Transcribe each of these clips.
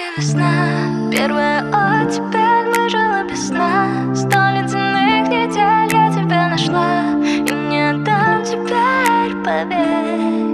моя весна, первая оттепель, мы жили без сна. 100 ледяных недель я тебя нашла и не отдам теперь, поверь.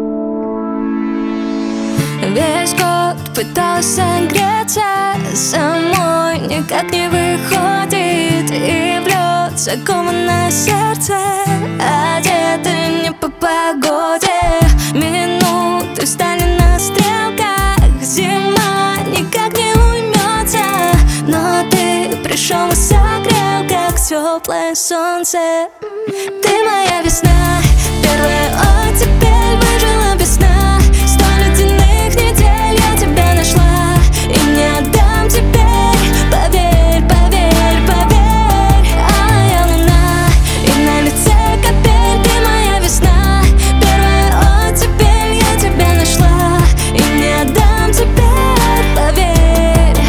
Весь год пыталась согреться, самой никак не выходит, и в лед заковано сердце, одеты не по погоде. Минуты встали на стрелках, зима никак не уймется, но ты пришел и согрел, как теплое солнце. Ты моя весна, первая оттепель, выжила без сна. 100 ледяных недель я тебя нашла и не отдам теперь, поверь, поверь, поверь. Алая луна и на лице капель, ты моя весна, первая оттепель, я тебя нашла и не отдам теперь, поверь,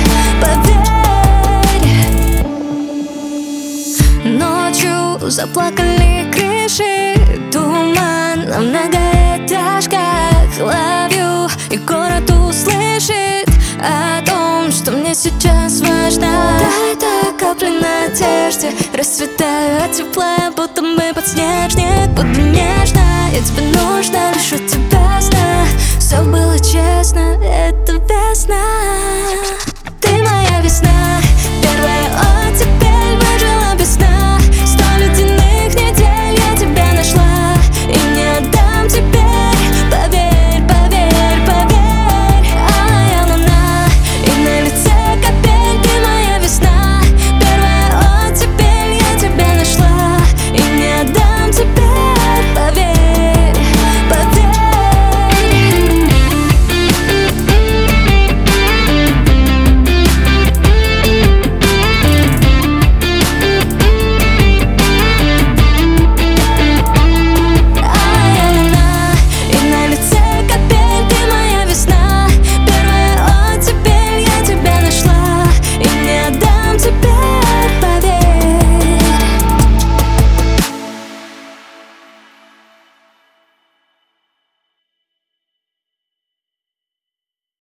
поверь. Ночью заплакали крыши, туман на многоэтажках. Love you, и город услышит о том, что мне сейчас важно. Дай капли надежды, расцветаю от тепла, будто мы подснежник. Буду нежно, я тебе нужна, лишь от тебя сна. Все было честно, это верно.